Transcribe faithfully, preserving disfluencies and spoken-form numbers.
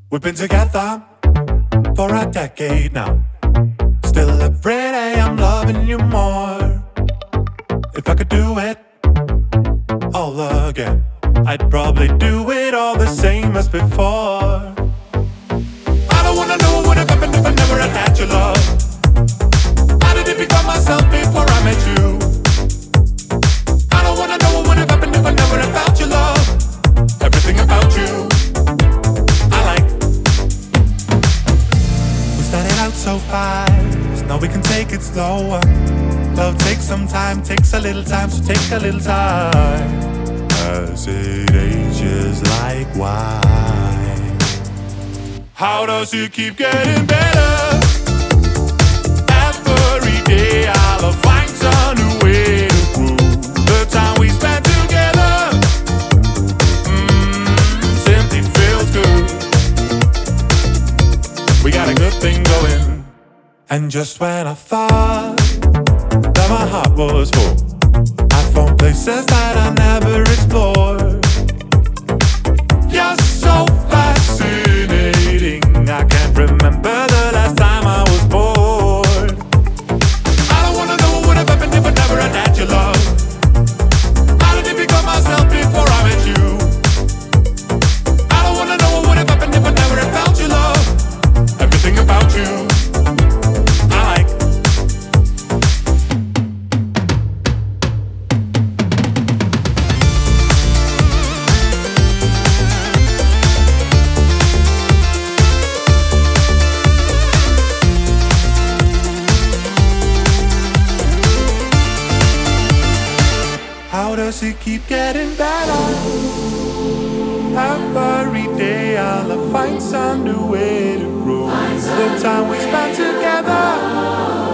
We've been together for a decade now. Still every day I'm loving you more. If I could do it all again, I'd probably do it all the same as before. I don't wanna know what would have happened if I never had had your love. How did it become myself before I met you? I don't wanna know what would have happened if I never had felt your love. Everything about you I like. We started out so fast, now we can take it slower. Love takes some time, takes a little time, so take a little time. As it ages like wine, how does it keep getting better? Every day I'll find some new way to prove the time we spent together. Mmm, simply feels good. We got a good thing going. And just when I thought that my heart was full, I found places that I never explored. You're so fascinating, I can't remember the last time I was bored. I don't wanna know what would have happened if I never had had your love. How did it become myself before I met you? I don't wanna know what would have happened if I never had felt your love. Everything about you I like. How does it keep getting better? Every day I'll find some new way to prove the time we spent together.